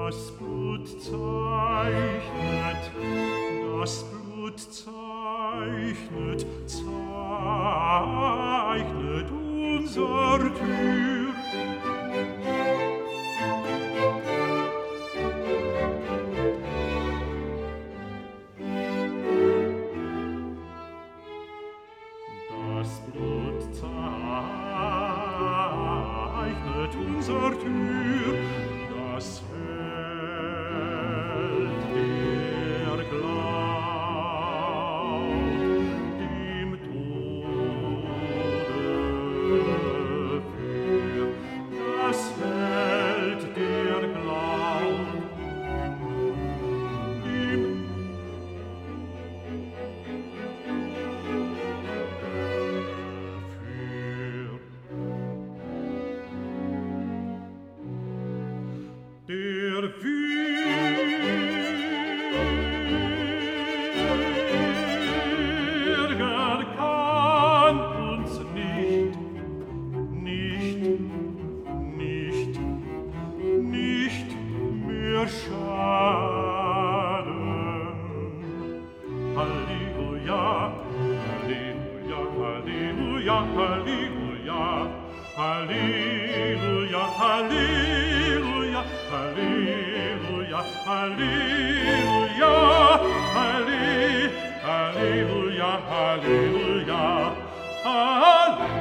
Das Blut zeichnet, das Blut zeichnet, zeichnet unser Tür. Das Blut zeichnet unser Tür, das hält der Glaub dem Tode für, das hält der Glaub dem Der Würger kann uns nicht mehr schaden. Halleluja, Halleluja, Halleluja, Halleluja, Halleluja, Halleluja, Halleluja, Halleluja, Halleluja, Halleluja, Halleluja.